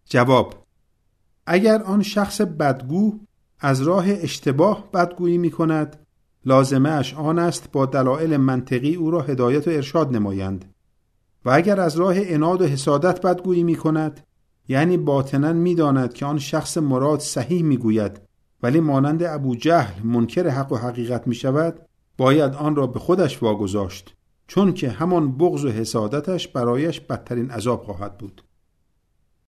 جواب: اگر آن شخص بدگو از راه اشتباه بدگویی می کند، لازمه اش آن است با دلایل منطقی او را هدایت و ارشاد نمایند. و اگر از راه عناد و حسادت بدگویی می کند، یعنی باطناً می داند که آن شخص مراد صحیح می گوید ولی مانند ابو جهل منکر حق و حقیقت می شود، باید آن را به خودش واگذاشت، چون که همان بغض و حسادتش برایش بدترین عذاب خواهد بود.